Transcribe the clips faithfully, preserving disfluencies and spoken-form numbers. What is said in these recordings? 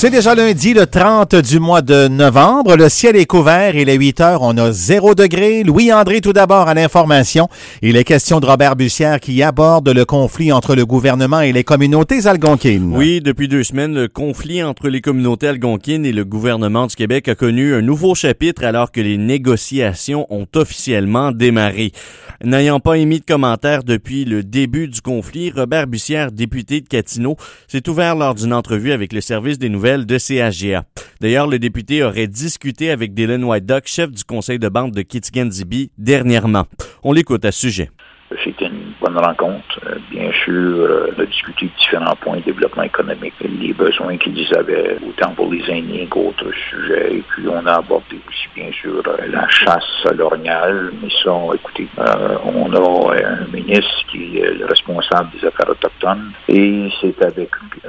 C'est déjà lundi, le trente du mois de novembre. Le ciel est couvert et il est huit heures. On a zéro degré. Louis-André, tout d'abord, à l'information. Il est question de Robert Bussière qui aborde le conflit entre le gouvernement et les communautés algonquines. Oui, depuis deux semaines, le conflit entre les communautés algonquines et le gouvernement du Québec a connu un nouveau chapitre alors que les négociations ont officiellement démarré. N'ayant pas émis de commentaires depuis le début du conflit, Robert Bussière, député de Gatineau, s'est ouvert lors d'une entrevue avec le service des nouvelles de C H G A. D'ailleurs, le député aurait discuté avec Dylan White Duck, chef du conseil de bande de Kitikant-Zibi, dernièrement. On l'écoute à ce sujet. C'était une bonne rencontre. Bien sûr, on a discuté de différents points de développement économique, les besoins qu'ils avaient, autant pour les aînés qu'autres sujets. Et puis, on a abordé aussi, bien sûr, la chasse à l'orignal. Mais ça, écoutez, euh, on a un ministre qui est le responsable des affaires autochtones et c'est avec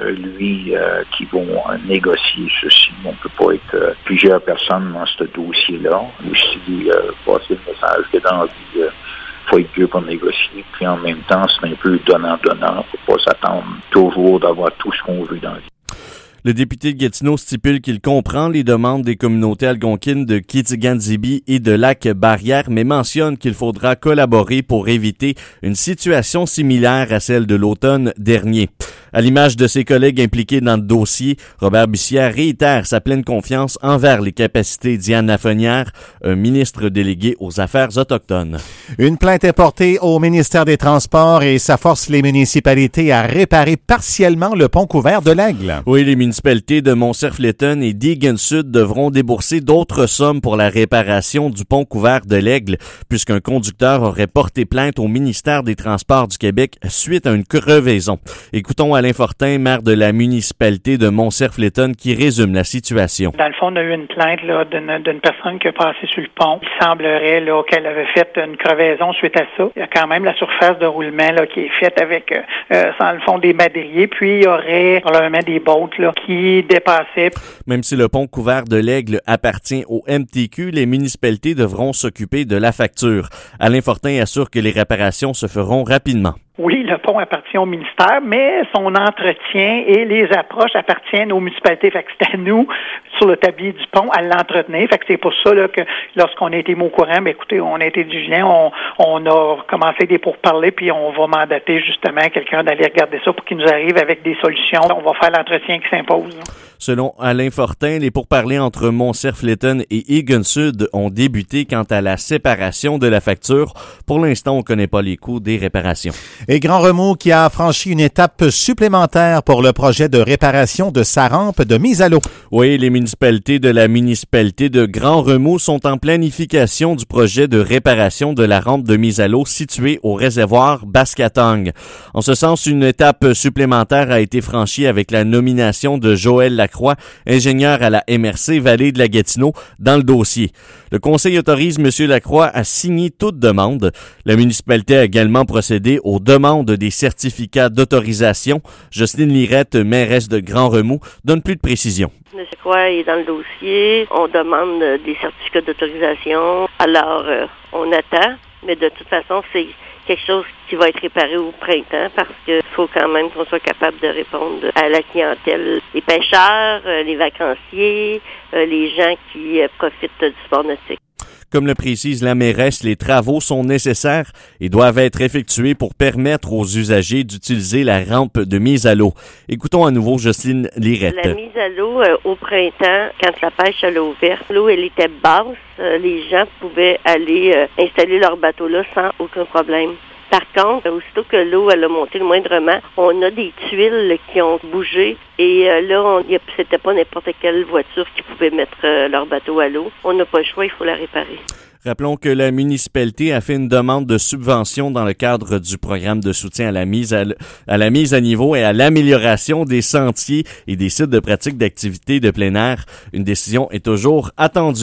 lui euh, qu'ils vont négocier ceci. On ne peut pas être euh, plusieurs personnes dans ce dossier-là. Aussi, euh, passer le message que dans la vie, euh, faut être Dieu pour négocier, puis en même temps, c'est un peu donnant-donnant. Faut pas s'attendre toujours d'avoir tout ce qu'on veut dans la vie. Le député de Gatineau stipule qu'il comprend les demandes des communautés algonquines de Kitikant-Zibi et de Lac-Barrière, mais mentionne qu'il faudra collaborer pour éviter une situation similaire à celle de l'automne dernier. À l'image de ses collègues impliqués dans le dossier, Robert Bussière réitère sa pleine confiance envers les capacités d'Yann Lafrenière, un ministre délégué aux Affaires autochtones. Une plainte est portée au ministère des Transports et ça force les municipalités à réparer partiellement le pont couvert de l'Aigle. Oui, les municipalités de Mont-Cerf-Letton et d'Egan-Sud devront débourser d'autres sommes pour la réparation du pont couvert de l'Aigle, puisqu'un conducteur aurait porté plainte au ministère des Transports du Québec suite à une crevaison. Écoutons Alain Fortin, maire de la municipalité de Mont-Cerf-Letton, qui résume la situation. Dans le fond, on a eu une plainte là, d'une, d'une personne qui a passé sur le pont. Il semblerait là, qu'elle avait fait une crevaison suite à ça. Il y a quand même la surface de roulement là, qui est faite avec, euh, dans le fond, des madriers. Puis, il y aurait probablement des bottes là, qui dépassaient. Même si le pont couvert de l'Aigle appartient au M T Q, les municipalités devront s'occuper de la facture. Alain Fortin assure que les réparations se feront rapidement. Oui, le pont appartient au ministère, mais son entretien et les approches appartiennent aux municipalités. Fait que c'est à nous, sur le tablier du pont, à l'entretenir. Fait que c'est pour ça là, que lorsqu'on a été mis au courant, ben écoutez, on a été vigilants, on, on a commencé des pourparlers, puis on va mandater justement quelqu'un d'aller regarder ça pour qu'il nous arrive avec des solutions. On va faire l'entretien qui s'impose. Selon Alain Fortin, les pourparlers entre Mont-Cerf-Letton et Egan-Sud ont débuté quant à la séparation de la facture. Pour l'instant, on ne connaît pas les coûts des réparations. Et Grand Remous qui a franchi une étape supplémentaire pour le projet de réparation de sa rampe de mise à l'eau. Oui, les municipalités de la municipalité de Grand Remous sont en planification du projet de réparation de la rampe de mise à l'eau située au réservoir Baskatong. En ce sens, une étape supplémentaire a été franchie avec la nomination de Joël Lacroix, ingénieur à la M R C Vallée de la Gatineau, dans le dossier. Le conseil autorise M. Lacroix à signer toute demande. La municipalité a également procédé aux demandes des certificats d'autorisation. Jocelyne Lirette, mairesse de Grand Remous, donne plus de précisions. M. Lacroix est dans le dossier. On demande des certificats d'autorisation. Alors, euh, on attend, mais de toute façon, c'est quelque chose qui va être réparé au printemps parce qu'il faut quand même qu'on soit capable de répondre à la clientèle. Les pêcheurs, les vacanciers, les gens qui profitent du sport nautique. Comme le précise la mairesse, les travaux sont nécessaires et doivent être effectués pour permettre aux usagers d'utiliser la rampe de mise à l'eau. Écoutons à nouveau Jocelyne Lirette. La mise à l'eau euh, au printemps, quand la pêche à l'eau ouverte, l'eau elle était basse, euh, les gens pouvaient aller euh, installer leur bateau là sans aucun problème. Par contre, aussitôt que l'eau elle a monté le moindrement, on a des tuiles qui ont bougé et euh, là, on, y a, c'était pas n'importe quelle voiture qui pouvait mettre euh, leur bateau à l'eau. On n'a pas le choix, il faut la réparer. Rappelons que la municipalité a fait une demande de subvention dans le cadre du programme de soutien à la mise à, à la mise à niveau et à l'amélioration des sentiers et des sites de pratique d'activités de plein air. Une décision est toujours attendue.